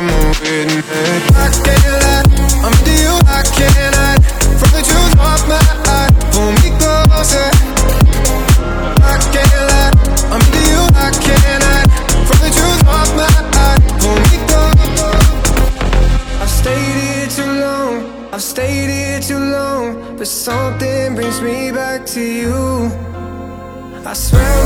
I'm a witness. I can't lie, I'm into you, I can't hide from the truth of my eye. Pull me closer. I can't lie, I'm into you, I can't hide from the truth of my eye. Pull me closer. I've stayed here too long, I've stayed here too long, but something brings me back to you. I swear